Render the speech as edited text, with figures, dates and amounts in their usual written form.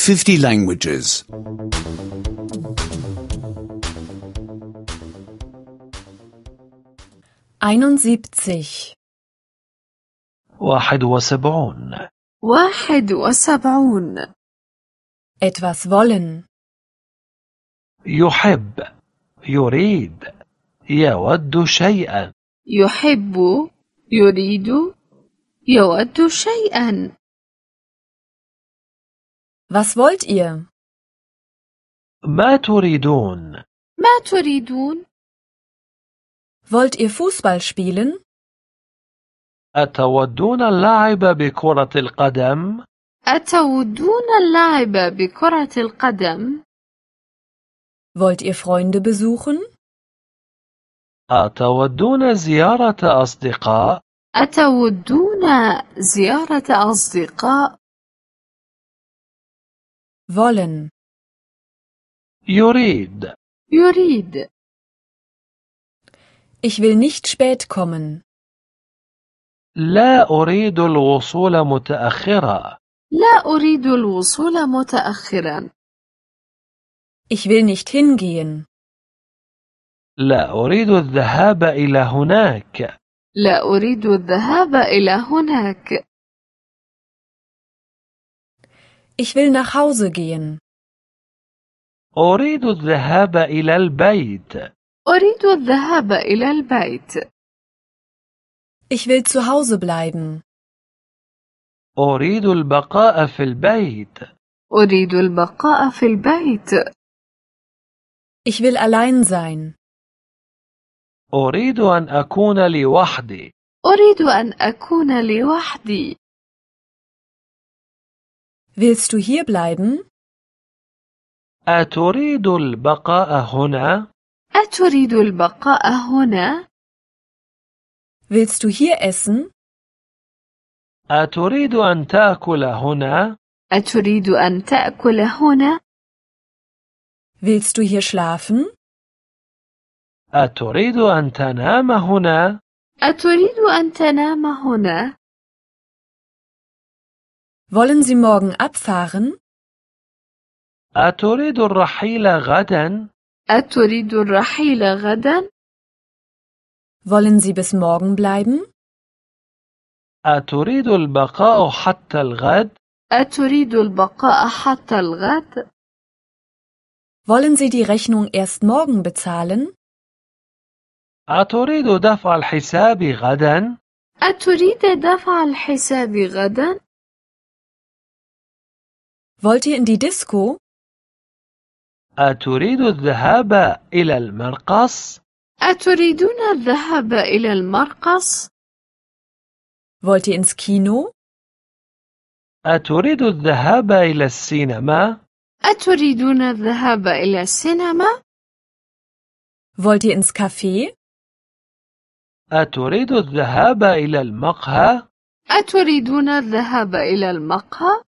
50 languages. 71. 71. 71. Etwas wollen. يحب، يريد، يود شيئا. يحب، يريد، يود شيئا. Was wollt ihr? ما تريدون؟ ما تريدون؟ Wollt ihr Fußball spielen? أتودون اللعب بكرة القدم؟ أتودون اللعب بكرة القدم؟ Wollt ihr Freunde besuchen? أتودون زيارة أصدقاء؟ أتودون زيارة أصدقاء؟ Wollen. يريد. يريد. Ich will nicht spät kommen. لا أريد الوصول متأخرا. لا أريد الوصول متأخرا. Ich will nicht hingehen. لا أريد الذهاب إلى هناك. لا أريد الذهاب إلى هناك. Ich will nach Hause gehen. أريد الذهاب إلى البيت. أريد الذهاب إلى البيت. Ich will zu Hause bleiben. أريد البقاء في البيت. أريد البقاء في البيت. Ich will allein sein. أريد أن أكون لوحدي. أريد أن أكون لوحدي. Willst du hier bleiben? أتريد البقاء هنا؟ أتريد البقاء هنا؟ Willst du hier essen? أتريد أن تأكل هنا؟ أتريد أن تأكل هنا؟ Willst du hier schlafen? أتريد أن تنام هنا؟ أتريد أن تنام هنا؟ Wollen Sie morgen abfahren? أتريد الرحيل غدا؟ أتريد الرحيل غدا؟ Wollen Sie bis morgen bleiben? أتريد البقاء حتى الغد؟ أتريد البقاء حتى الغد؟ Wollen Sie die Rechnung erst morgen bezahlen? أتريد دفع الحساب غدا؟ أتريد دفع الحساب غدا؟ Wollt ihr in die Disco? أتريد الذهاب إلى المرقص؟ أتريدون الذهاب إلى المرقص؟ Wollt ihr ins Kino? أتريد الذهاب إلى السينما؟ أتريدون الذهاب إلى السينما؟ Wollt ihr ins Café? أتريد الذهاب إلى المقهى؟ أتريدون الذهاب إلى المقهى؟